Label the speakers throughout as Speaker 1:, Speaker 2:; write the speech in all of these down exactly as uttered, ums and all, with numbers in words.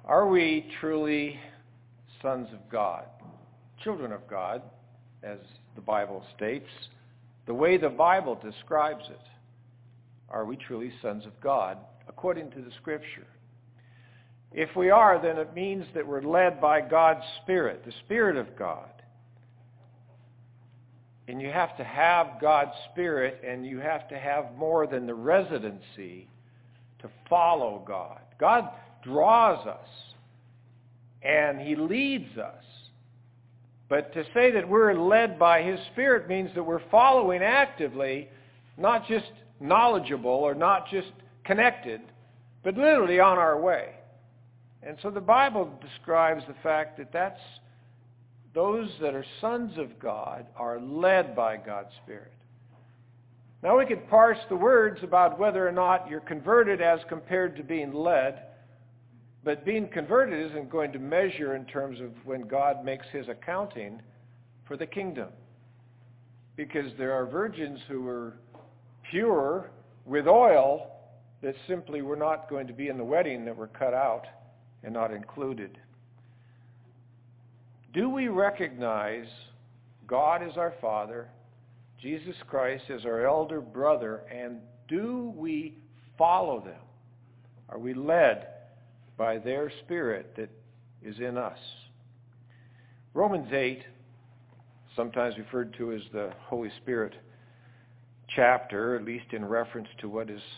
Speaker 1: Are we truly sons of God, children of God, as the Bible states, the way the Bible describes it? Are we truly sons of God, according to the Scripture? If we are, then it means that we're led by God's Spirit, the Spirit of God. And you have to have God's Spirit, and you have to have more than the residency to follow God. God draws us, and He leads us. But to say that we're led by His Spirit means that we're following actively, not just knowledgeable or not just connected, but literally on our way. And so the Bible describes the fact that that's those that are sons of God are led by God's Spirit. Now we could parse the words about whether or not you're converted as compared to being led, but being converted isn't going to measure in terms of when God makes His accounting for the kingdom. Because there are virgins who were pure with oil that simply were not going to be in the wedding, that were cut out and not included. Do we recognize God as our Father, Jesus Christ as our elder brother, and do we follow them? Are we led by their Spirit that is in us? Romans eight, sometimes referred to as the Holy Spirit chapter, at least in reference to what is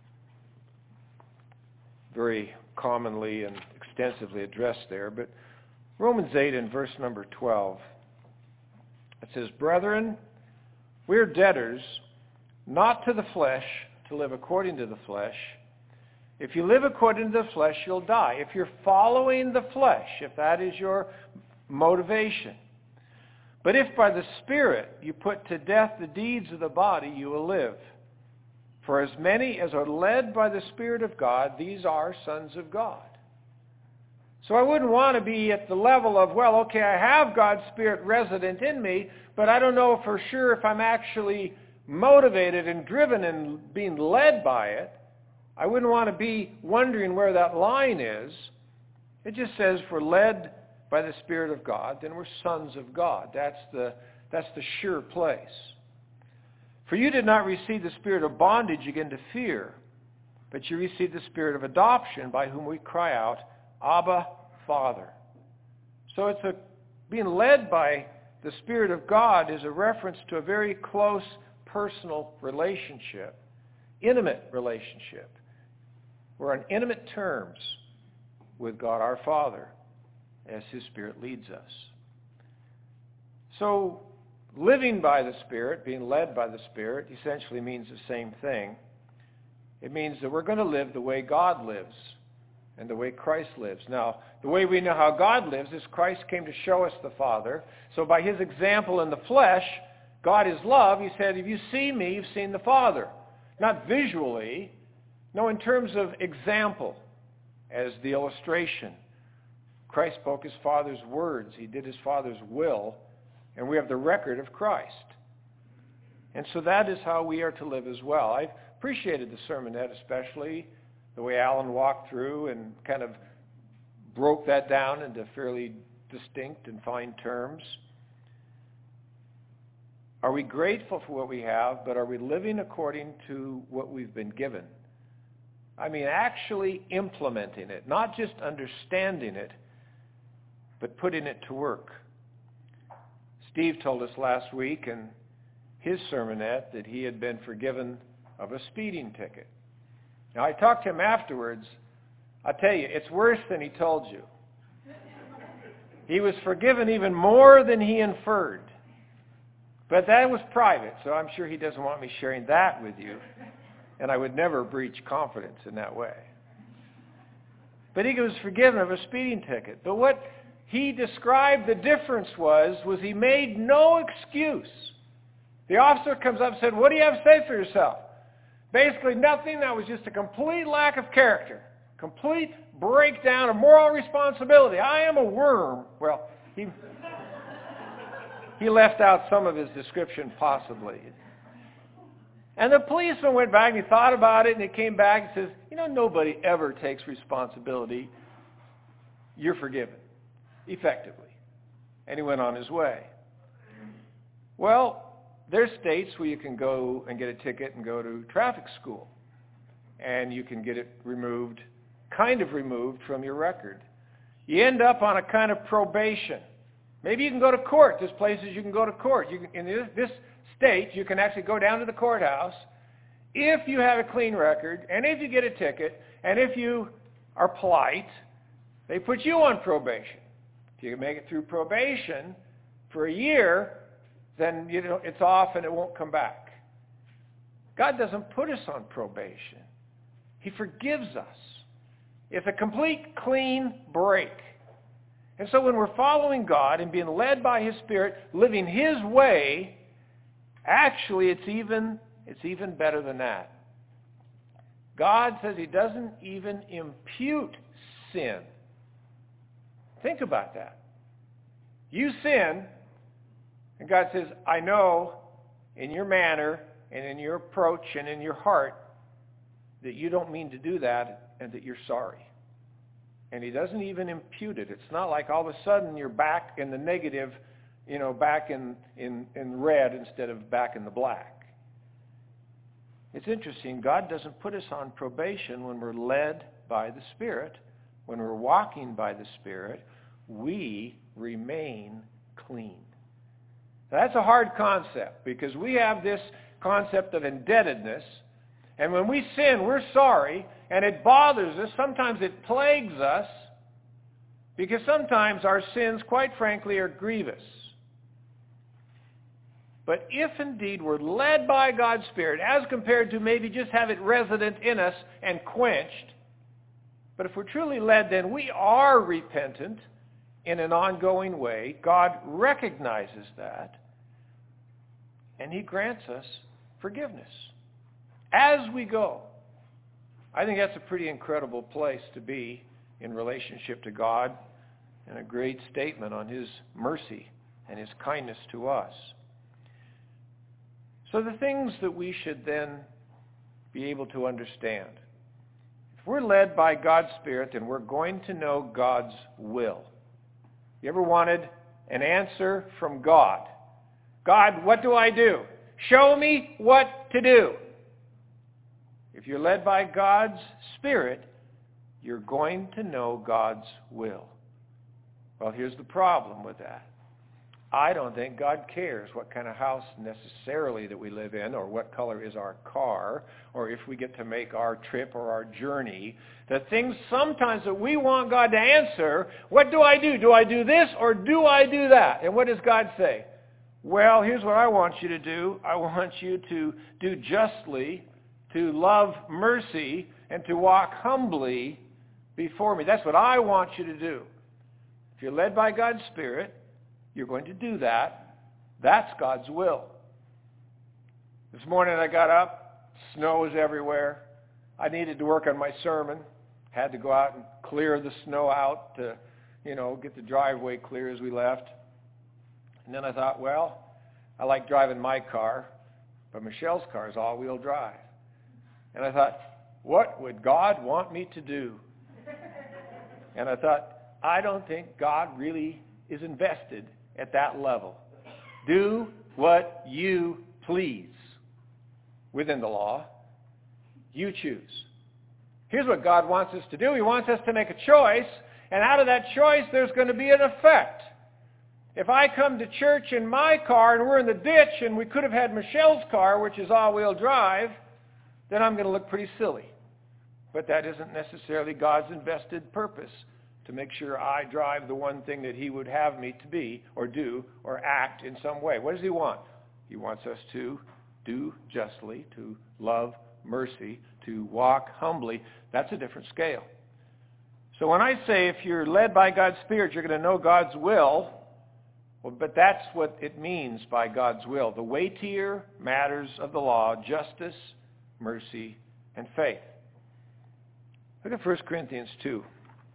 Speaker 1: very commonly and extensively addressed there, but Romans eight in verse number twelve, it says, "Brethren, we're debtors, not to the flesh, to live according to the flesh. If you live according to the flesh, you'll die." If you're following the flesh, if that is your motivation. "But if by the Spirit you put to death the deeds of the body, you will live. For as many as are led by the Spirit of God, these are sons of God." So I wouldn't want to be at the level of, well, okay, I have God's Spirit resident in me, but I don't know for sure if I'm actually motivated and driven and being led by it. I wouldn't want to be wondering where that line is. It just says if we're led by the Spirit of God, then we're sons of God. That's the, that's the sure place. "For you did not receive the spirit of bondage again to fear, but you received the Spirit of adoption, by whom we cry out, Abba, Father." So it's a being led by the Spirit of God is a reference to a very close personal relationship, intimate relationship. We're on intimate terms with God our Father as His Spirit leads us. So living by the Spirit, being led by the Spirit, essentially means the same thing. It means that we're going to live the way God lives and the way Christ lives. Now, the way we know how God lives is Christ came to show us the Father. So by His example in the flesh, God is love. He said, if you see me, you've seen the Father. Not visually, no, in terms of example, as the illustration. Christ spoke His Father's words. He did His Father's will, and we have the record of Christ. And so that is how we are to live as well. I've appreciated the sermonette, especially the way Alan walked through and kind of broke that down into fairly distinct and fine terms. Are we grateful for what we have, but are we living according to what we've been given? I mean, actually implementing it, not just understanding it, but putting it to work. Steve told us last week in his sermonette that he had been forgiven of a speeding ticket. Now, I talked to him afterwards. I'll tell you, it's worse than he told you. He was forgiven even more than he inferred. But that was private, so I'm sure he doesn't want me sharing that with you. And I would never breach confidence in that way. But he was forgiven of a speeding ticket. But what he described the difference was, was he made no excuse. The officer comes up and said, "What do you have to say for yourself?" Basically nothing. That was just a complete lack of character. Complete breakdown of moral responsibility. I am a worm. Well, he, he left out some of his description possibly. And the policeman went back and he thought about it and he came back and says, you know, nobody ever takes responsibility you're forgiven, effectively. And he went on his way. Well, there's states where you can go and get a ticket and go to traffic school. And you can get it removed, kind of removed from your record. You end up on a kind of probation. Maybe you can go to court. There's places you can go to court. You can, in this, this state, you can actually go down to the courthouse if you have a clean record, and if you get a ticket, and if you are polite, they put you on probation. If you can make it through probation for a year, then you know it's off and it won't come back. God doesn't put us on probation. He forgives us. It's a complete clean break. And so when we're following God and being led by His Spirit, living His way, actually it's even, it's even better than that. God says He doesn't even impute sin. Think about that. You sin, and God says, I know in your manner and in your approach and in your heart that you don't mean to do that and that you're sorry. And He doesn't even impute it. It's not like all of a sudden you're back in the negative, you know, back in, in, in red instead of back in the black. It's interesting. God doesn't put us on probation when we're led by the Spirit. When we're walking by the Spirit, we remain clean. That's a hard concept because we have this concept of indebtedness. And when we sin, we're sorry, and it bothers us. Sometimes it plagues us because sometimes our sins, quite frankly, are grievous. But if indeed we're led by God's Spirit, as compared to maybe just have it resident in us and quenched, but if we're truly led, then we are repentant in an ongoing way. God recognizes that, and He grants us forgiveness as we go. I think that's a pretty incredible place to be in relationship to God, and a great statement on His mercy and His kindness to us. So the things that we should then be able to understand. If we're led by God's Spirit, then we're going to know God's will. You ever wanted an answer from God? God, what do I do? Show me what to do. If you're led by God's Spirit, you're going to know God's will. Well, here's the problem with that. I don't think God cares what kind of house necessarily that we live in, or what color is our car, or if we get to make our trip or our journey. The things sometimes that we want God to answer, what do I do? Do I do this or do I do that? And what does God say? Well, here's what I want you to do. I want you to do justly, to love mercy, and to walk humbly before me. That's what I want you to do. If you're led by God's Spirit, you're going to do that. That's God's will. This morning I got up. Snow was everywhere. I needed to work on my sermon. Had to go out and clear the snow out to, you know, get the driveway clear as we left. And then I thought, well, I like driving my car, but Michelle's car is all-wheel drive. And I thought, what would God want me to do? And I thought, I don't think God really is invested at that level. Do what you please within the law. You choose. Here's what God wants us to do. He wants us to make a choice, and out of that choice there's going to be an effect. If I come to church in my car and we're in the ditch and we could have had Michelle's car, which is all-wheel drive, then I'm going to look pretty silly. But that isn't necessarily God's invested purpose, to make sure I drive the one thing that He would have me to be or do or act in some way. What does He want? He wants us to do justly, to love mercy, to walk humbly. That's a different scale. So when I say if you're led by God's Spirit, you're going to know God's will, well, but that's what it means by God's will. The weightier matters of the law, justice, mercy, and faith. Look at First Corinthians two.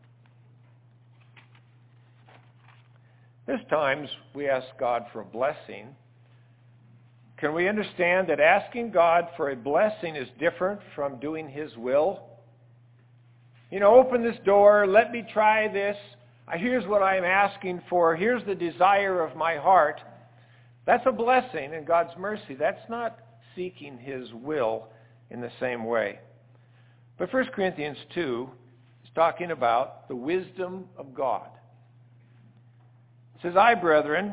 Speaker 1: There's times we ask God for a blessing. Can we understand that asking God for a blessing is different from doing His will? You know, open this door, let me try this. Here's what I'm asking for. Here's the desire of my heart. That's a blessing in God's mercy. That's not seeking His will in the same way. But First Corinthians two is talking about the wisdom of God. It says, I, brethren,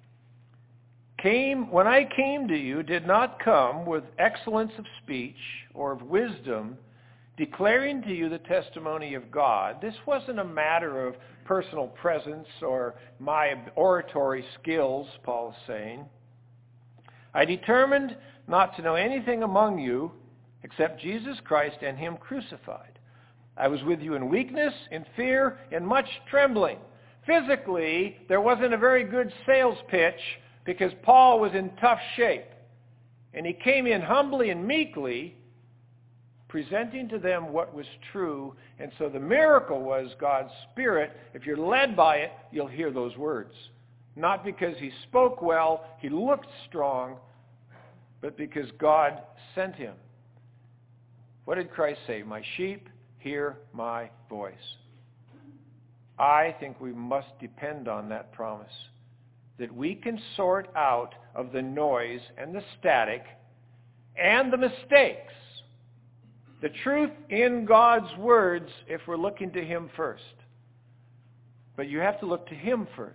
Speaker 1: came when I came to you, did not come with excellence of speech or of wisdom, declaring to you the testimony of God. This wasn't a matter of personal presence or my oratory skills, Paul is saying. I determined not to know anything among you except Jesus Christ and Him crucified. I was with you in weakness, in fear, in much trembling. Physically, there wasn't a very good sales pitch because Paul was in tough shape. And he came in humbly and meekly, presenting to them what was true. And so the miracle was God's Spirit. If you're led by it, you'll hear those words. Not because he spoke well, he looked strong, but because God sent him. What did Christ say? My sheep hear my voice. I think we must depend on that promise, that we can sort out of the noise and the static and the mistakes the truth in God's words if we're looking to Him first. But you have to look to Him first.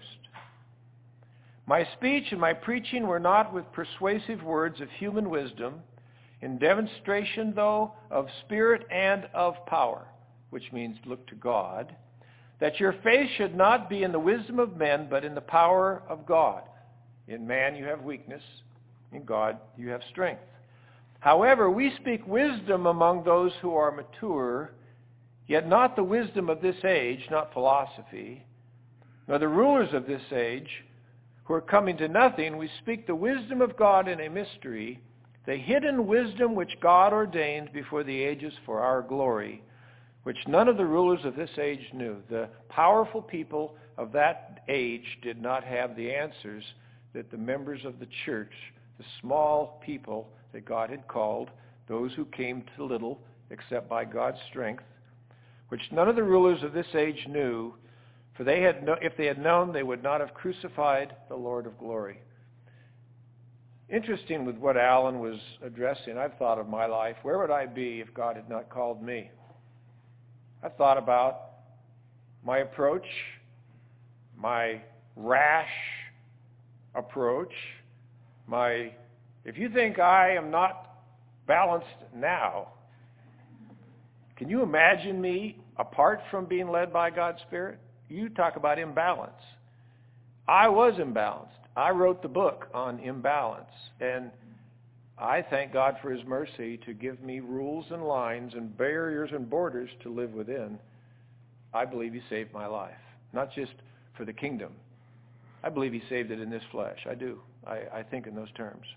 Speaker 1: My speech and my preaching were not with persuasive words of human wisdom, in demonstration, though, of spirit and of power, which means look to God, that your faith should not be in the wisdom of men, but in the power of God. In man you have weakness, in God you have strength. However, we speak wisdom among those who are mature, yet not the wisdom of this age, not philosophy, nor the rulers of this age, who are coming to nothing. We speak the wisdom of God in a mystery, the hidden wisdom which God ordained before the ages for our glory, which none of the rulers of this age knew. The powerful people of that age did not have the answers that the members of the church, the small people that God had called, those who came to little except by God's strength, which none of the rulers of this age knew, for they had no, if they had known, they would not have crucified the Lord of glory. Interesting with what Alan was addressing, I've thought of my life. Where would I be if God had not called me? I've thought about my approach, my rash approach, my, if you think I am not balanced now, can you imagine me apart from being led by God's Spirit? You talk about imbalance. I was imbalanced. I wrote the book on imbalance, and I thank God for His mercy to give me rules and lines and barriers and borders to live within. I believe He saved my life, not just for the kingdom. I believe He saved it in this flesh. I do. I, I think in those terms.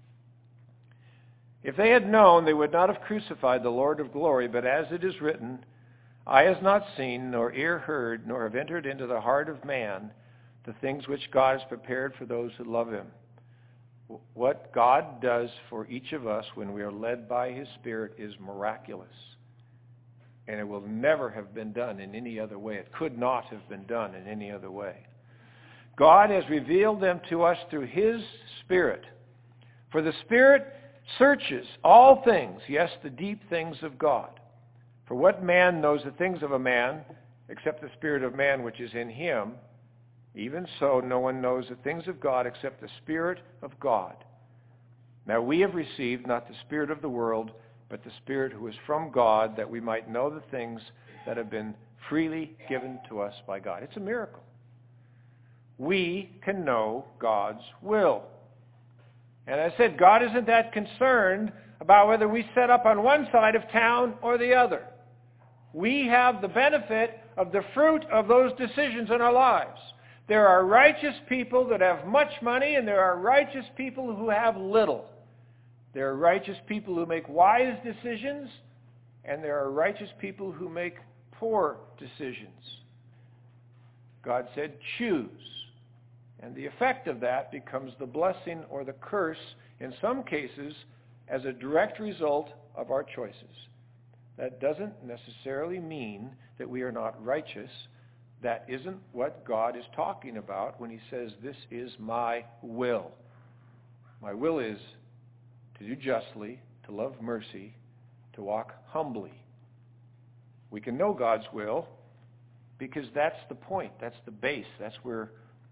Speaker 1: If they had known, they would not have crucified the Lord of glory, but as it is written, eye has not seen, nor ear heard, nor have entered into the heart of man the things which God has prepared for those who love Him. What God does for each of us when we are led by His Spirit is miraculous. And it will never have been done in any other way. It could not have been done in any other way. God has revealed them to us through His Spirit. For the Spirit searches all things, yes, the deep things of God. For what man knows the things of a man, except the spirit of man which is in him? Even so, no one knows the things of God except the Spirit of God. Now we have received not the spirit of the world, but the Spirit who is from God, that we might know the things that have been freely given to us by God. It's a miracle. We can know God's will. And I said, God isn't that concerned about whether we set up on one side of town or the other. We have the benefit of the fruit of those decisions in our lives. There are righteous people that have much money, and there are righteous people who have little. There are righteous people who make wise decisions, and there are righteous people who make poor decisions. God said, choose. And the effect of that becomes the blessing or the curse, in some cases, as a direct result of our choices. That doesn't necessarily mean that we are not righteous, That isn't what God is talking about when he says, this is my will. My will is to do justly, to love mercy, to walk humbly. We can know God's will because that's the point, that's the base, that's where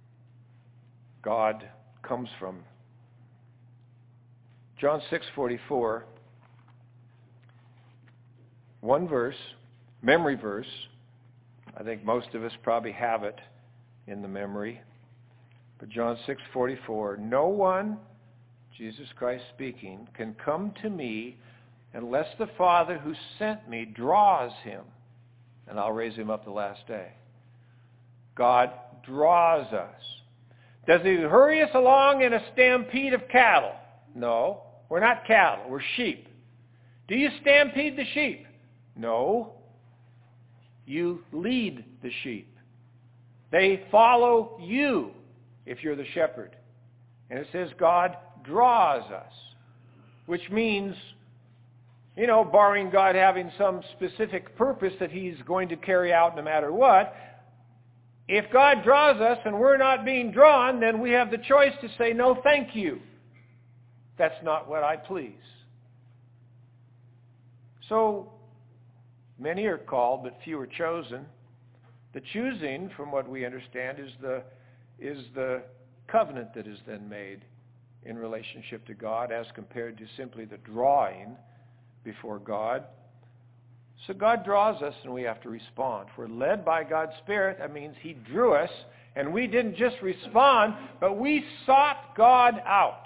Speaker 1: God comes from. John six forty-four, one verse, memory verse. I think most of us probably have it in the memory. But John six forty-four, no one, Jesus Christ speaking, can come to me unless the Father who sent me draws him, and I'll raise him up the last day. God draws us. Does he hurry us along in a stampede of cattle? No, we're not cattle, we're sheep. Do you stampede the sheep? No. You lead the sheep. They follow you if you're the shepherd. And it says God draws us, which means, you know, barring God having some specific purpose that he's going to carry out no matter what, if God draws us and we're not being drawn, then we have the choice to say, no, thank you. That's not what I please. So, many are called, but few are chosen. The choosing, from what we understand, is the, is the covenant that is then made in relationship to God as compared to simply the drawing before God. So God draws us and we have to respond. If we're led by God's Spirit, that means he drew us, and we didn't just respond, but we sought God out.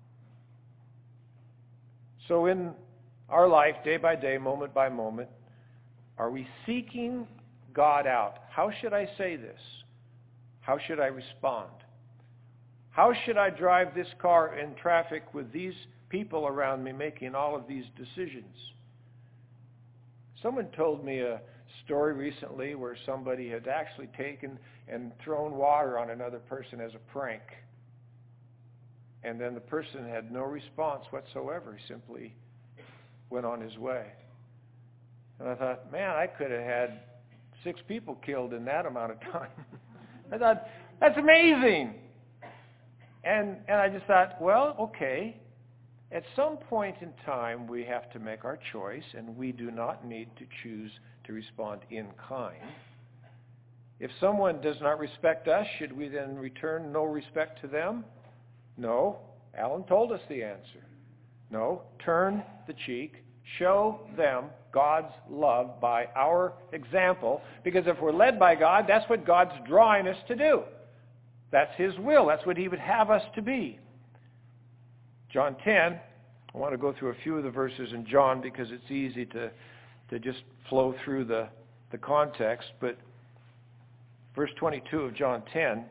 Speaker 1: So in our life, day by day, moment by moment, are we seeking God out? How should I say this? How should I respond? How should I drive this car in traffic with these people around me making all of these decisions? Someone told me a story recently where somebody had actually taken and thrown water on another person as a prank. And then the person had no response whatsoever. He simply went on his way. And I thought, man, I could have had six people killed in that amount of time. I thought, that's amazing. And and I just thought, well, okay. At some point in time, we have to make our choice, and we do not need to choose to respond in kind. If someone does not respect us, should we then return no respect to them? No. Alan told us the answer. No. Turn the cheek. Show them God's love by our example, because if we're led by God, that's what God's drawing us to do. That's his will. That's what he would have us to be. John ten, I want to go through a few of the verses in John because it's easy to, to just flow through the, the context. But verse twenty-two of John ten,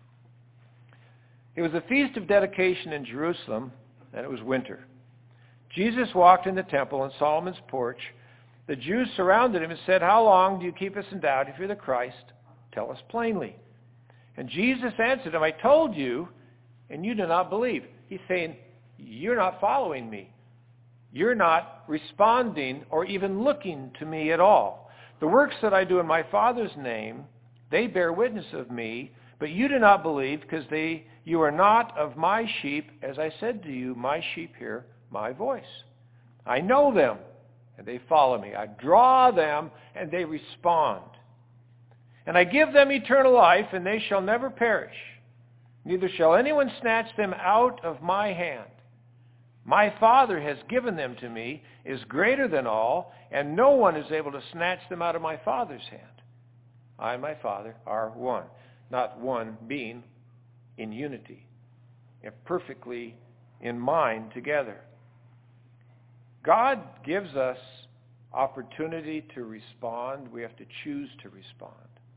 Speaker 1: it was the feast of dedication in Jerusalem, and it was winter. Jesus walked in the temple in Solomon's porch. The Jews surrounded him and said, how long do you keep us in doubt? If you're the Christ, tell us plainly. And Jesus answered them, I told you, and you do not believe. He's saying, you're not following me. You're not responding or even looking to me at all. The works that I do in my Father's name, they bear witness of me, but you do not believe because they, you are not of my sheep. As I said to you, my sheep hear my voice. I know them, and they follow me. I draw them, and they respond. And I give them eternal life, and they shall never perish. Neither shall anyone snatch them out of my hand. My Father has given them to me, is greater than all, and no one is able to snatch them out of my Father's hand. I and my Father are one. Not one being in unity, and perfectly in mind together. God gives us opportunity to respond. We have to choose to respond.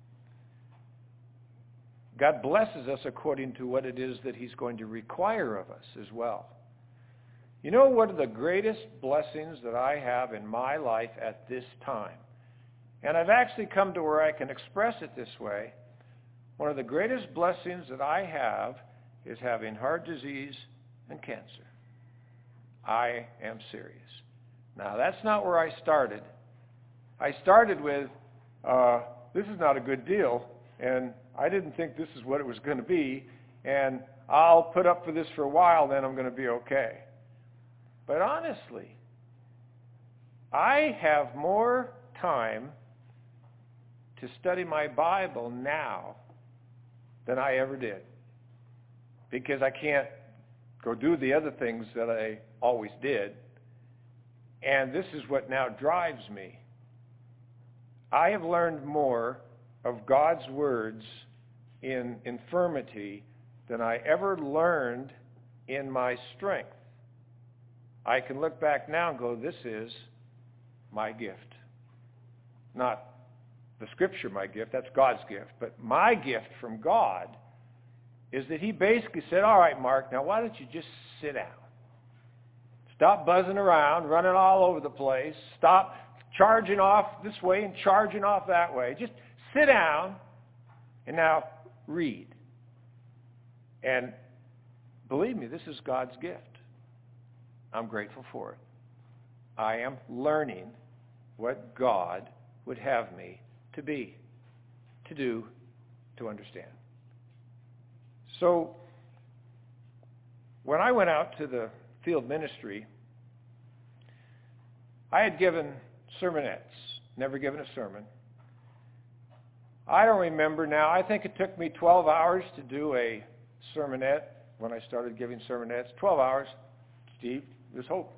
Speaker 1: God blesses us according to what it is that he's going to require of us as well. You know, one of the greatest blessings that I have in my life at this time, and I've actually come to where I can express it this way, one of the greatest blessings that I have is having heart disease and cancer. I am serious. Now, that's not where I started. I started with, uh, this is not a good deal. and I didn't think this is what it was going to be, and I'll put up for this for a while, then I'm going to be okay. But honestly, I have more time to study my Bible now than I ever did, because I can't go do the other things that I always did. And this is what now drives me. I have learned more of God's words in infirmity than I ever learned in my strength. I can look back now and go, this is my gift. Not the Scripture my gift, that's God's gift. But my gift from God is that he basically said, all right, Mark, now why don't you just sit down? Stop buzzing around, running all over the place. Stop charging off this way and charging off that way. Just sit down and now read. And believe me, this is God's gift. I'm grateful for it. I am learning what God would have me to be, to do, to understand. So when I went out to the field ministry, I had given sermonettes, never given a sermon. I don't remember now. I think it took me twelve hours to do a sermonette when I started giving sermonettes. twelve hours. Steve, there's hope.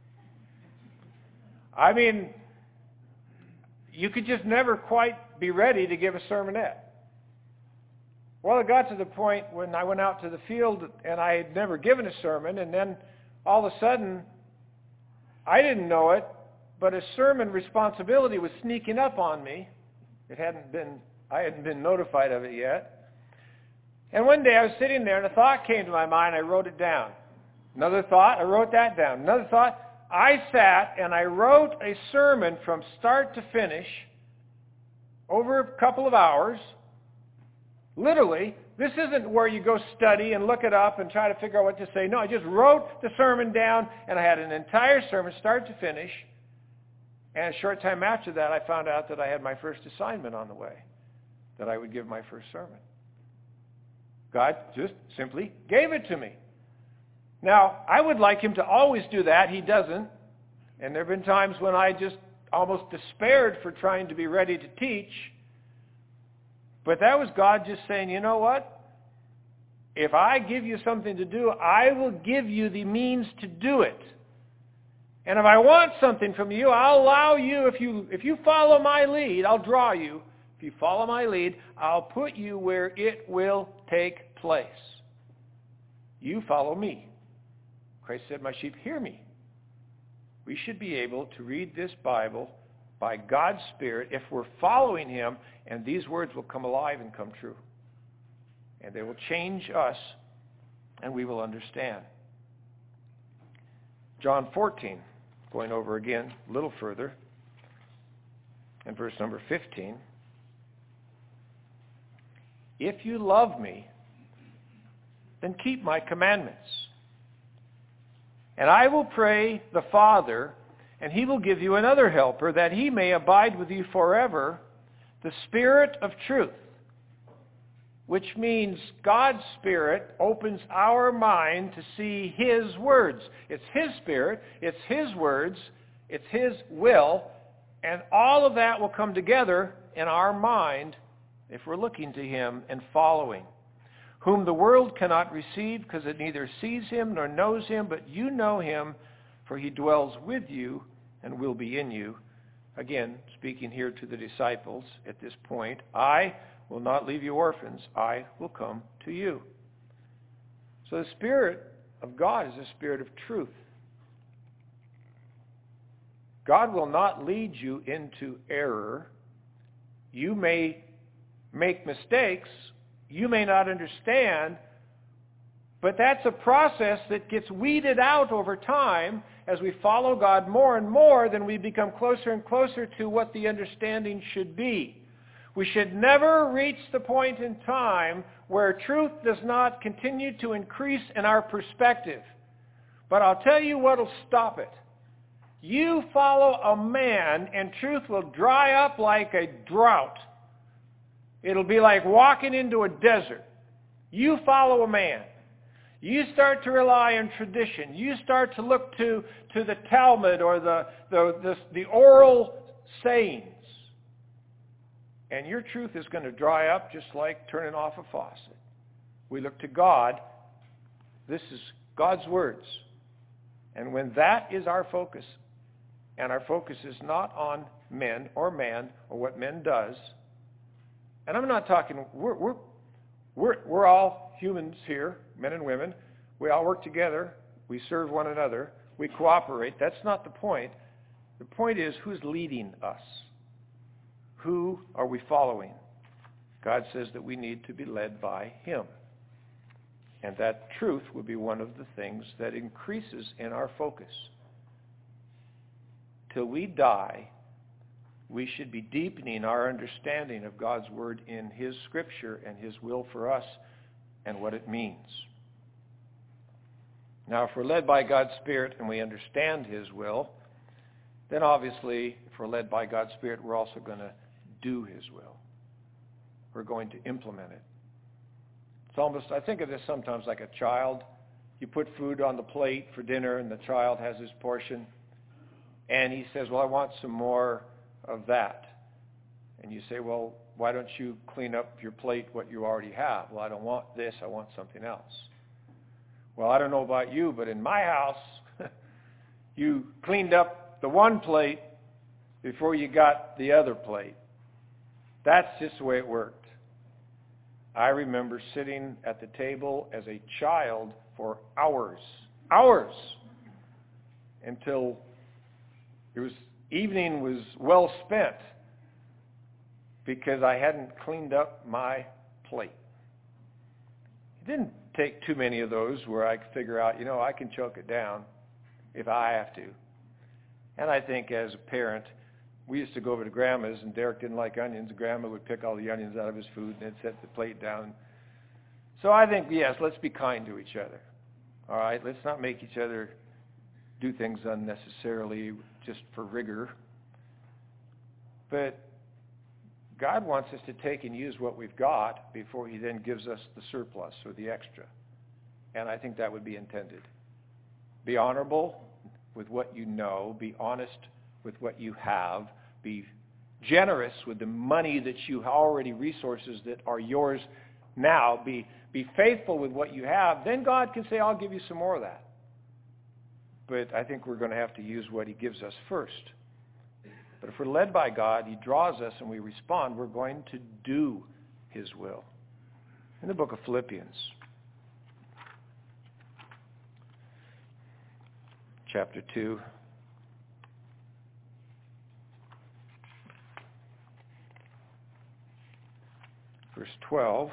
Speaker 1: I mean, you could just never quite be ready to give a sermonette. Well, it got to the point when I went out to the field and I had never given a sermon, and then all of a sudden, I didn't know it, but a sermon responsibility was sneaking up on me. It hadn't been, I hadn't been notified of it yet. And one day I was sitting there and a thought came to my mind. I wrote it down. Another thought, I wrote that down. Another thought, I sat and I wrote a sermon from start to finish over a couple of hours. Literally, this isn't where you go study and look it up and try to figure out what to say. No, I just wrote the sermon down, and I had an entire sermon start to finish. And a short time after that, I found out that I had my first assignment on the way, that I would give my first sermon. God just simply gave it to me. Now, I would like him to always do that. He doesn't. And there have been times when I just almost despaired for trying to be ready to teach. But that was God just saying, you know what? If I give you something to do, I will give you the means to do it. And if I want something from you, I'll allow you, if you if you follow my lead, I'll draw you. If you follow my lead, I'll put you where it will take place. You follow me. Christ said, my sheep hear me. We should be able to read this Bible by God's Spirit if we're following him, and these words will come alive and come true. And they will change us, and we will understand. John fourteen, going over again a little further, and verse number fifteen. If you love me, then keep my commandments. And I will pray the Father, and he will give you another helper, that he may abide with you forever, the Spirit of truth. Which means God's Spirit opens our mind to see his words. It's his Spirit, it's his words, it's his will, and all of that will come together in our mind if we're looking to him and following. Whom the world cannot receive, because it neither sees him nor knows him, but you know him, for he dwells with you and will be in you. Again, speaking here to the disciples at this point, I will not leave you orphans. I will come to you. So the Spirit of God is a Spirit of truth. God will not lead you into error. You may make mistakes. You may not understand, but that's a process that gets weeded out over time as we follow God more and more. Then we become closer and closer to what the understanding should be. We should never reach the point in time where truth does not continue to increase in our perspective. But I'll tell you what will stop it. You follow a man and truth will dry up like a drought. It'll be like walking into a desert. You follow a man. You start to rely on tradition. You start to look to, to the Talmud or the, the, the, the oral sayings. And your truth is going to dry up just like turning off a faucet. We look to God. This is God's words. And when that is our focus, and our focus is not on men or man or what men does, and I'm not talking, we're, we're, we're, we're all humans here, men and women. We all work together. We serve one another. We cooperate. That's not the point. The point is, who's leading us? Who are we following? God says that we need to be led by Him. And that truth will be one of the things that increases in our focus. Till we die, we should be deepening our understanding of God's Word in His Scripture and His will for us and what it means. Now, if we're led by God's Spirit and we understand His will, then obviously, if we're led by God's Spirit, we're also going to do His will. We're going to implement it. It's almost, I think of this sometimes like a child. You put food on the plate for dinner and the child has his portion. And he says, well, I want some more of that. And you say, well, why don't you clean up your plate what you already have? Well, I don't want this. I want something else. Well, I don't know about you, but in my house, you cleaned up the one plate before you got the other plate. That's just the way it worked. I remember sitting at the table as a child for hours, hours, until it was evening was well spent because I hadn't cleaned up my plate. It didn't take too many of those where I could figure out, you know, I can choke it down if I have to. And I think as a parent, we used to go over to Grandma's, and Derek didn't like onions. Grandma would pick all the onions out of his food and then set the plate down. So I think, yes, let's be kind to each other. All right? Let's not make each other do things unnecessarily just for rigor. But God wants us to take and use what we've got before He then gives us the surplus or the extra. And I think that would be intended. Be honorable with what you know. Be honest with what you have. Be generous with the money that you already, resources that are yours now. Be, be faithful with what you have. Then God can say, I'll give you some more of that. But I think we're going to have to use what He gives us first. But if we're led by God, He draws us and we respond, we're going to do His will. In the book of Philippians, chapter two, verse twelve,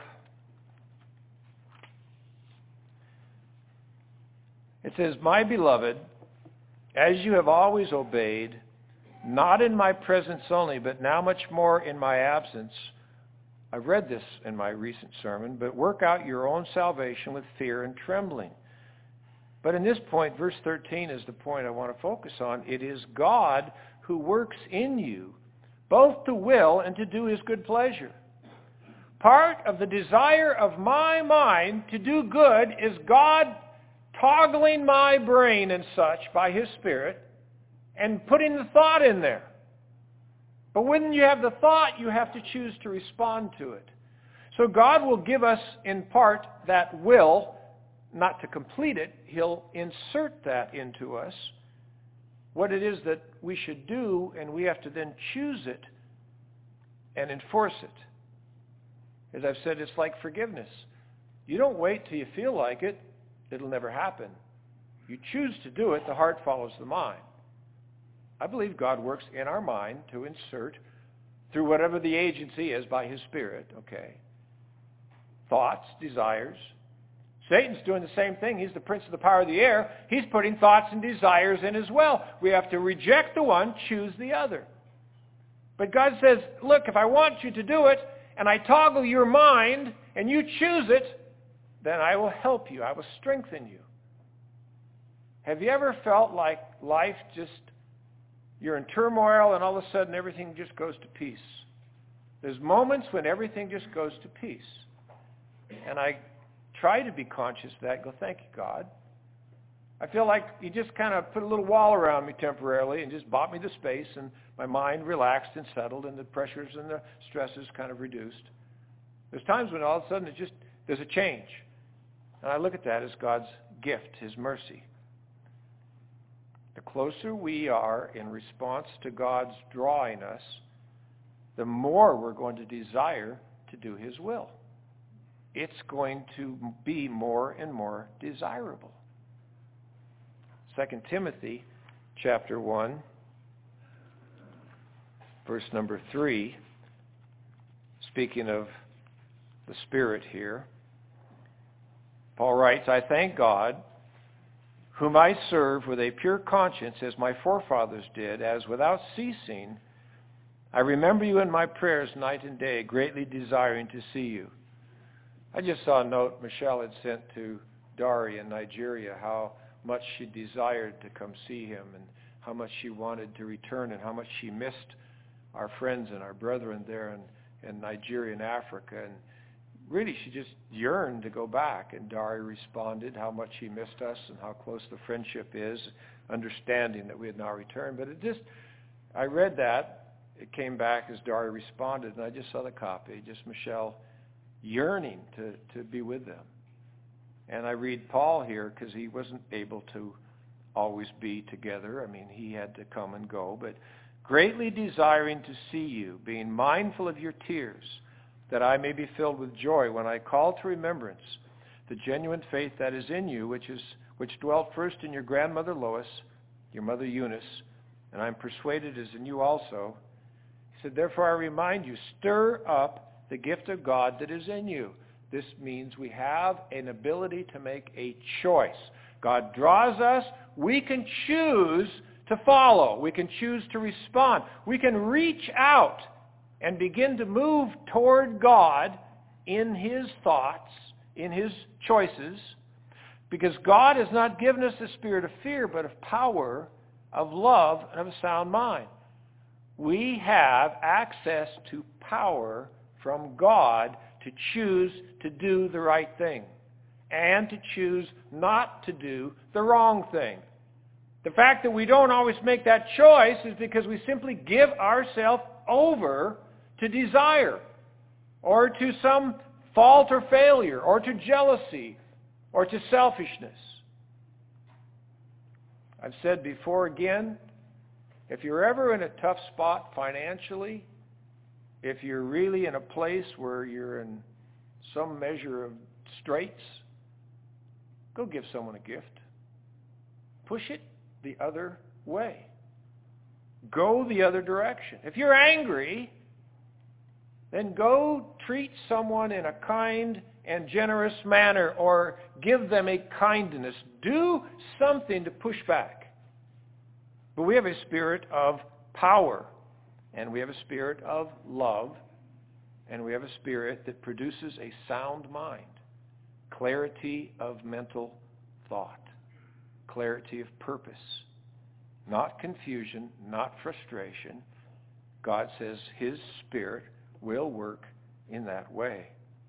Speaker 1: it says, my beloved, as you have always obeyed, not in my presence only, but now much more in my absence. I've read this in my recent sermon, but work out your own salvation with fear and trembling. But in this point, verse thirteen is the point I want to focus on. It is God who works in you, both to will and to do His good pleasure. Part of the desire of my mind to do good is God toggling my brain and such by His Spirit and putting the thought in there. But when you have the thought, you have to choose to respond to it. So God will give us in part that will, not to complete it. He'll insert that into us, what it is that we should do, and we have to then choose it and enforce it. As I've said, it's like forgiveness. You don't wait till you feel like it. It'll never happen. You choose to do it, the heart follows the mind. I believe God works in our mind to insert, through whatever the agency is by His Spirit, okay, thoughts, desires. Satan's doing the same thing. He's the prince of the power of the air. He's putting thoughts and desires in as well. We have to reject the one, choose the other. But God says, look, if I want you to do it, and I toggle your mind, and you choose it, then I will help you. I will strengthen you. Have you ever felt like life just, you're in turmoil and all of a sudden everything just goes to peace? There's moments when everything just goes to peace. And I try to be conscious of that. Go, thank you, God. I feel like He just kind of put a little wall around me temporarily and just bought me the space, and my mind relaxed and settled, and the pressures and the stresses kind of reduced. There's times when all of a sudden it just, there's a change. And I look at that as God's gift, His mercy. The closer we are in response to God's drawing us, the more we're going to desire to do His will. It's going to be more and more desirable. Second Timothy chapter one, verse number three, speaking of the Spirit here, Paul writes, I thank God, whom I serve with a pure conscience, as my forefathers did, as without ceasing I remember you in my prayers night and day, greatly desiring to see you. I just saw a note Michelle had sent to Dari in Nigeria, how much she desired to come see him and how much she wanted to return and how much she missed our friends and our brethren there in, in Nigeria and Africa. And really, she just yearned to go back. And Dari responded how much he missed us and how close the friendship is, understanding that we had now returned. But it just, I read that. It came back as Dari responded, and I just saw the copy, just Michelle yearning to, to be with them. And I read Paul here because he wasn't able to always be together. I mean, he had to come and go. But greatly desiring to see you, being mindful of your tears, that I may be filled with joy when I call to remembrance the genuine faith that is in you, which is which dwelt first in your grandmother Lois, your mother Eunice, and I'm persuaded is in you also. He said, therefore I remind you, stir up the gift of God that is in you. This means we have an ability to make a choice. God draws us. We can choose to follow. We can choose to respond. We can reach out and begin to move toward God in His thoughts, in His choices, because God has not given us the spirit of fear, but of power, of love, and of a sound mind. We have access to power from God to choose to do the right thing and to choose not to do the wrong thing. The fact that we don't always make that choice is because we simply give ourselves over to desire or to some fault or failure or to jealousy or to selfishness. I've said before again, if you're ever in a tough spot financially, if you're really in a place where you're in some measure of straits, go give someone a gift. Push it the other way. Go the other direction. If you're angry, then go treat someone in a kind and generous manner or give them a kindness. Do something to push back. But we have a spirit of power, and we have a spirit of love, and we have a spirit that produces a sound mind, clarity of mental thought, clarity of purpose, not confusion, not frustration. God says His Spirit will work in that way.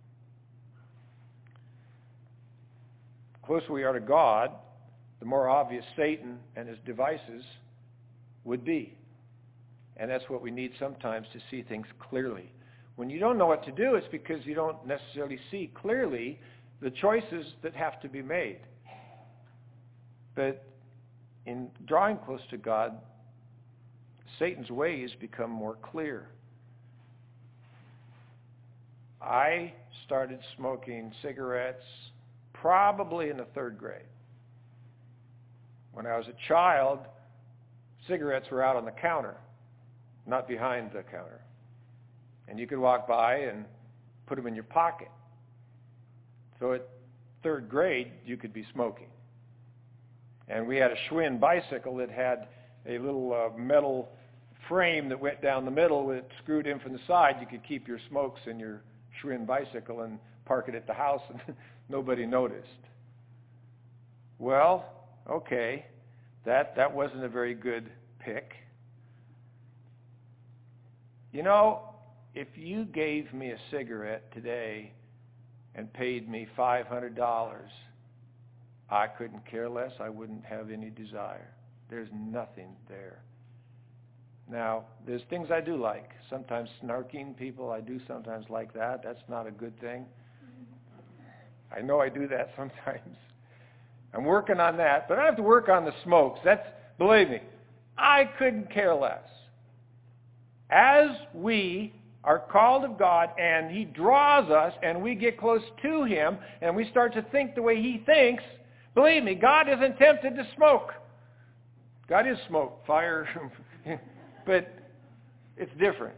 Speaker 1: The closer we are to God, the more obvious Satan and his devices would be. And that's what we need sometimes, to see things clearly. When you don't know what to do, it's because you don't necessarily see clearly the choices that have to be made. But in drawing close to God, Satan's ways become more clear. I started smoking cigarettes probably in the third grade. When I was a child, cigarettes were out on the counter, not behind the counter. And you could walk by and put them in your pocket. So at third grade, you could be smoking. And we had a Schwinn bicycle that had a little uh, metal frame that went down the middle that screwed in from the side. You could keep your smokes in your Schwinn bicycle and park it at the house, and nobody noticed. Well, okay, that, that wasn't a very good pick. You know, if you gave me a cigarette today and paid me five hundred dollars, I couldn't care less. I wouldn't have any desire. There's nothing there. Now, there's things I do like. Sometimes snarking people, I do sometimes like that. That's not a good thing. I know I do that sometimes. I'm working on that, but I have to work on the smokes. That's, believe me, I couldn't care less. As we are called of God and He draws us and we get close to Him and we start to think the way He thinks, believe me, God isn't tempted to smoke. God is smoke, fire, but it's different.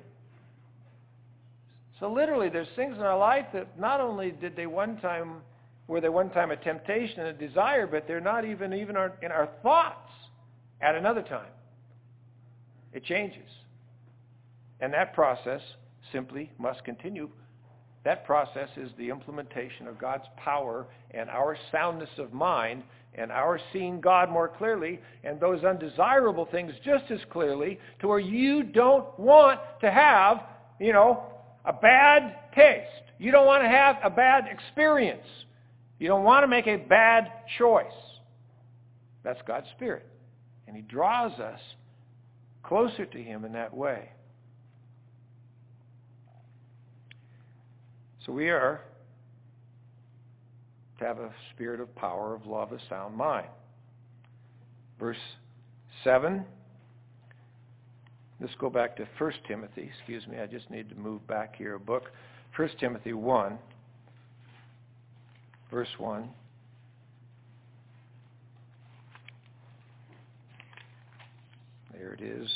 Speaker 1: So literally, there's things in our life that not only did they one time, were they one time a temptation and a desire, but they're not even, even our, in our thoughts at another time. It changes. And that process simply must continue. That process is the implementation of God's power and our soundness of mind and our seeing God more clearly and those undesirable things just as clearly to where you don't want to have, you know, a bad taste. You don't want to have a bad experience. You don't want to make a bad choice. That's God's Spirit. And He draws us closer to Him in that way. So we are to have a spirit of power, of love, a sound mind. Verse seven. Let's go back to First Timothy. Excuse me, I just need to move back here a book. First Timothy one, verse one. There it is.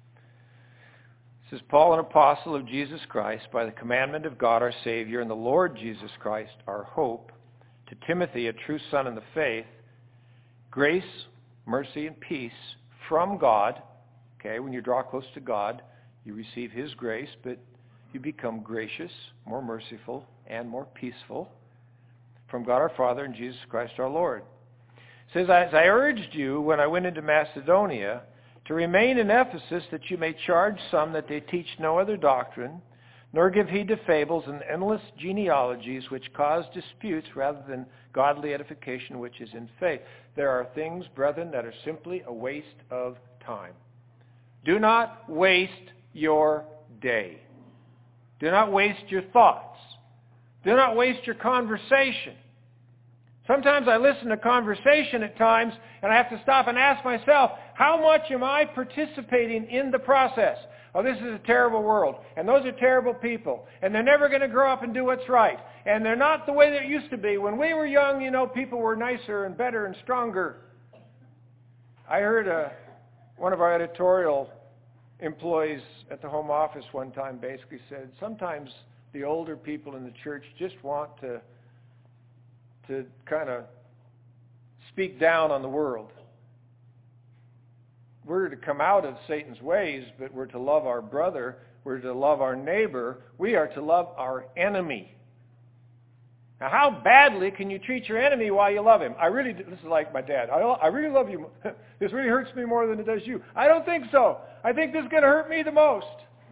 Speaker 1: It says, Paul, an apostle of Jesus Christ, by the commandment of God our Savior and the Lord Jesus Christ, our hope, to Timothy, a true son in the faith, grace, mercy, and peace from God. Okay, when you draw close to God, you receive His grace, but you become gracious, more merciful, and more peaceful. From God our Father and Jesus Christ our Lord. It says, as I urged you when I went into Macedonia, to remain in Ephesus, that you may charge some that they teach no other doctrine, nor give heed to fables and endless genealogies which cause disputes rather than godly edification which is in faith. There are things, brethren, that are simply a waste of time. Do not waste your day. Do not waste your thoughts. Do not waste your conversation. Sometimes I listen to conversation at times, and I have to stop and ask myself, how much am I participating in the process? Oh, this is a terrible world, and those are terrible people, and they're never going to grow up and do what's right, and they're not the way they used to be. When we were young, you know, people were nicer and better and stronger. I heard a, one of our editorial employees at the home office one time basically said, sometimes the older people in the church just want to to kind of speak down on the world. We're to come out of Satan's ways, but we're to love our brother. We're to love our neighbor. We are to love our enemy. Now, how badly can you treat your enemy while you love him? I really, this is like my dad. I, I really love you. This really hurts me more than it does you. I don't think so. I think this is going to hurt me the most.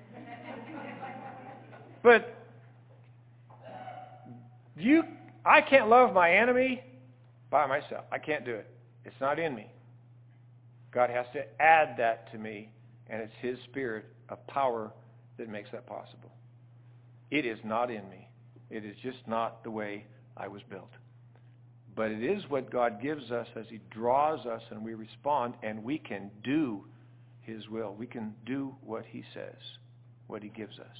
Speaker 1: But you, I can't love my enemy by myself. I can't do it. It's not in me. God has to add that to me, and it's His Spirit of power that makes that possible. It is not in me. It is just not the way I was built. But it is what God gives us as He draws us and we respond, and we can do His will. We can do what He says, what He gives us.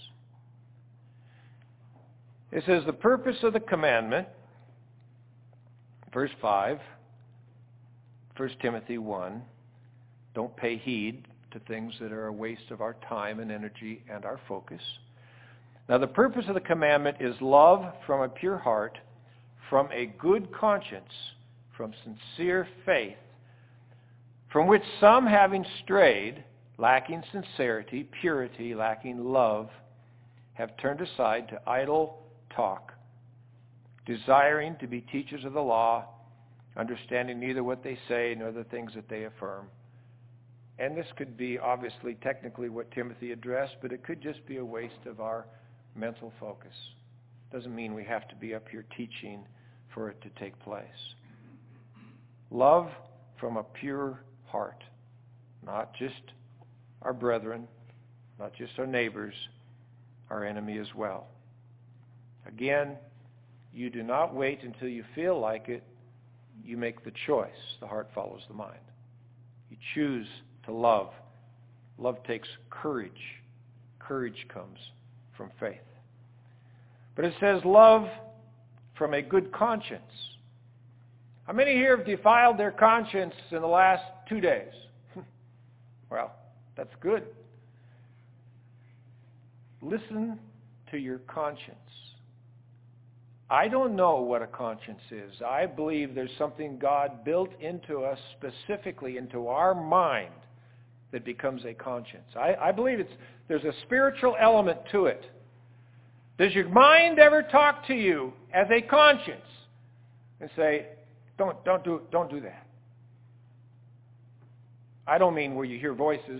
Speaker 1: It says the purpose of the commandment, verse five, First Timothy one, don't pay heed to things that are a waste of our time and energy and our focus. Now the purpose of the commandment is love from a pure heart, from a good conscience, from sincere faith, from which some having strayed, lacking sincerity, purity, lacking love, have turned aside to idle talk, desiring to be teachers of the law, understanding neither what they say nor the things that they affirm. and this could be obviously technically what Timothy addressed, but it could just be a waste of our mental focus. Doesn't mean we have to be up here teaching for it to take place. Love from a pure heart, not just our brethren, not just our neighbors, our enemy as well. Again, you do not wait until you feel like it. You make the choice. The heart follows the mind. You choose to love. Love takes courage. Courage comes from faith. But it says love from a good conscience. How many here have defiled their conscience in the last two days? Well, that's good. Listen to your conscience. I don't know what a conscience is. I believe there's something God built into us, specifically into our mind, that becomes a conscience. I, I believe it's there's a spiritual element to it. Does your mind ever talk to you as a conscience and say, don't, don't do, don't do that? I don't mean where you hear voices,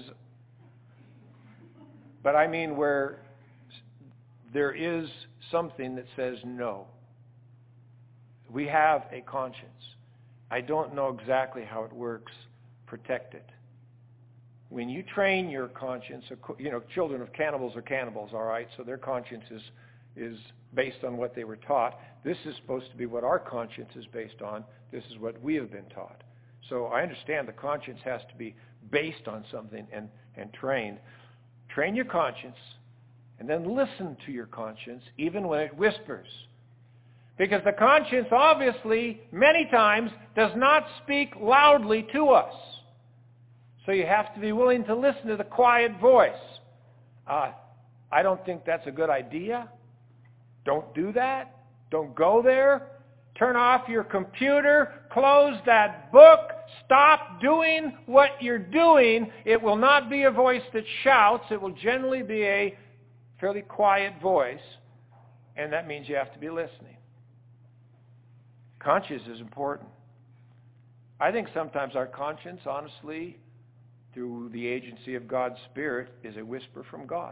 Speaker 1: but I mean where there is something that says no. We have a conscience. I don't know exactly how it works. Protect it. When you train your conscience, you know, children of cannibals are cannibals, all right? So their conscience is, is based on what they were taught. This is supposed to be what our conscience is based on. This is what we have been taught. So I understand the conscience has to be based on something and, and trained. Train your conscience, and then listen to your conscience, even when it whispers. Because the conscience, obviously, many times, does not speak loudly to us. So you have to be willing to listen to the quiet voice. Uh, I don't think that's a good idea. Don't do that. Don't go there. Turn off your computer. Close that book. Stop doing what you're doing. It will not be a voice that shouts. It will generally be a fairly quiet voice. And that means you have to be listening. Conscience is important. I think sometimes our conscience, honestly, through the agency of God's Spirit, is a whisper from God.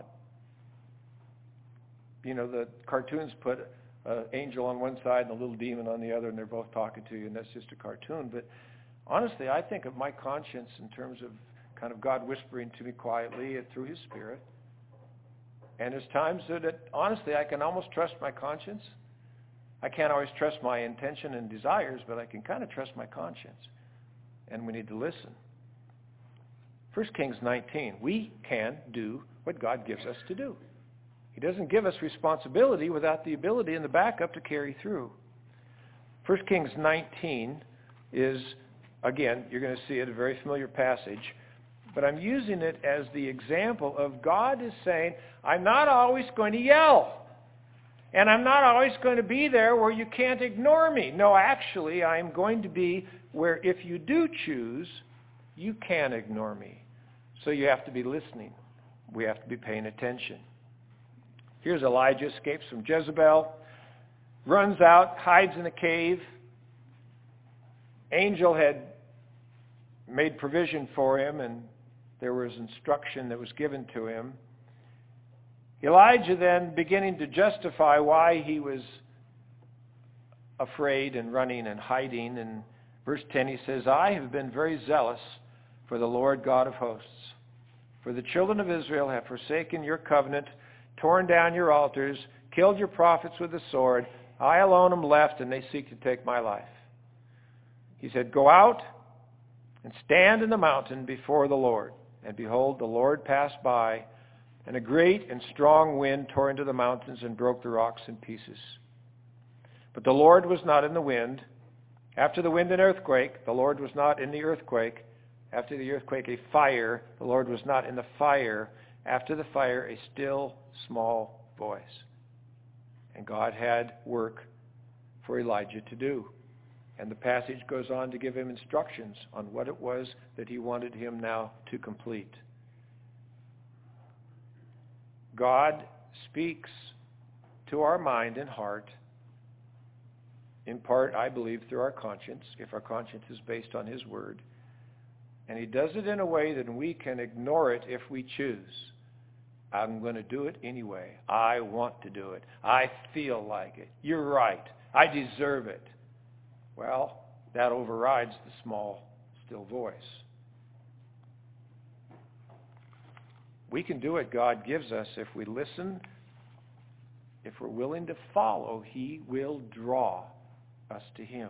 Speaker 1: You know, the cartoons put an angel on one side and a little demon on the other, and they're both talking to you, and that's just a cartoon. But honestly, I think of my conscience in terms of kind of God whispering to me quietly through His Spirit. And there's times that, it, honestly, I can almost trust my conscience. I can't always trust my intention and desires, but I can kind of trust my conscience. And we need to listen. First Kings nineteen, we can do what God gives us to do. He doesn't give us responsibility without the ability and the backup to carry through. First Kings nineteen is, again, you're going to see it, a very familiar passage, but I'm using it as the example of God is saying, I'm not always going to yell. And I'm not always going to be there where you can't ignore me. No, actually, I'm going to be where if you do choose, you can ignore me. So you have to be listening. We have to be paying attention. Here's Elijah, escapes from Jezebel, runs out, hides in a cave. Angel had made provision for him, and there was instruction that was given to him. Elijah then beginning to justify why he was afraid and running and hiding. In verse ten he says, I have been very zealous for the Lord God of hosts. For the children of Israel have forsaken your covenant, torn down your altars, killed your prophets with the sword. I alone am left, and they seek to take my life. He said, go out and stand in the mountain before the Lord. And behold, the Lord passed by, and a great and strong wind tore into the mountains and broke the rocks in pieces. But the Lord was not in the wind. After the wind, an earthquake. The Lord was not in the earthquake. After the earthquake, a fire. The Lord was not in the fire. After the fire, a still, small voice. And God had work for Elijah to do. And the passage goes on to give him instructions on what it was that he wanted him now to complete. God speaks to our mind and heart, in part, I believe, through our conscience, if our conscience is based on His Word. And he does it in a way that we can ignore it if we choose. I'm going to do it anyway. I want to do it. I feel like it. You're right. I deserve it. Well, that overrides the small, still voice. We can do what God gives us if we listen. If we're willing to follow, he will draw us to him.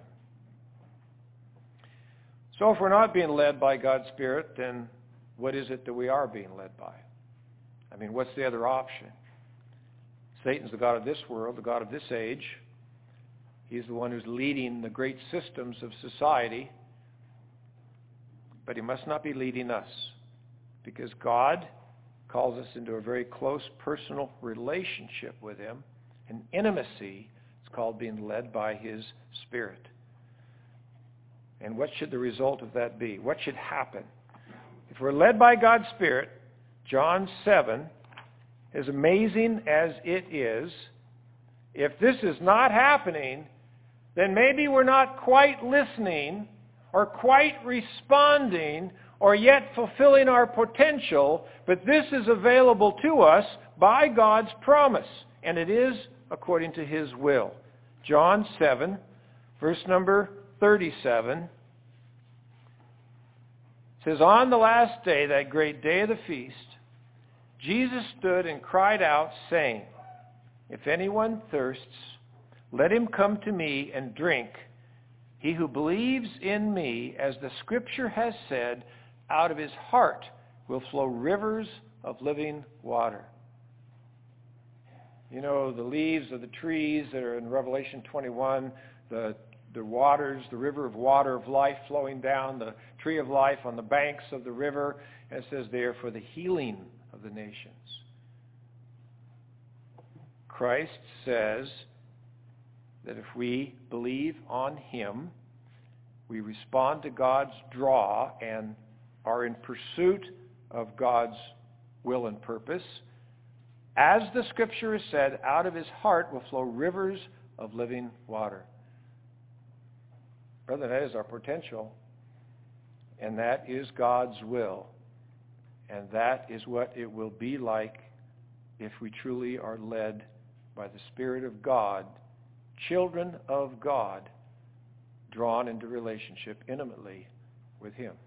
Speaker 1: So if we're not being led by God's Spirit, then what is it that we are being led by? I mean, what's the other option? Satan's the god of this world, the god of this age. He's the one who's leading the great systems of society. But he must not be leading us, because God calls us into a very close personal relationship with him. An intimacy. It's called being led by his Spirit. And what should the result of that be? What should happen? If we're led by God's Spirit, John seven, as amazing as it is, if this is not happening, then maybe we're not quite listening or quite responding or yet fulfilling our potential, but this is available to us by God's promise, and it is according to his will. John seven, verse number thirty-seven, says, on the last day, that great day of the feast, Jesus stood and cried out, saying, if anyone thirsts, let him come to me and drink. He who believes in me, as the Scripture has said, out of his heart will flow rivers of living water. You know, the leaves of the trees that are in Revelation twenty-one, the the waters, the river of water of life flowing down, the tree of life on the banks of the river, and it says there, for the healing of the nations. Christ says that if we believe on him, we respond to God's draw and are in pursuit of God's will and purpose. As the Scripture has said, out of his heart will flow rivers of living water. Brother, that is our potential, and that is God's will, and that is what it will be like if we truly are led by the Spirit of God, children of God, drawn into relationship intimately with him.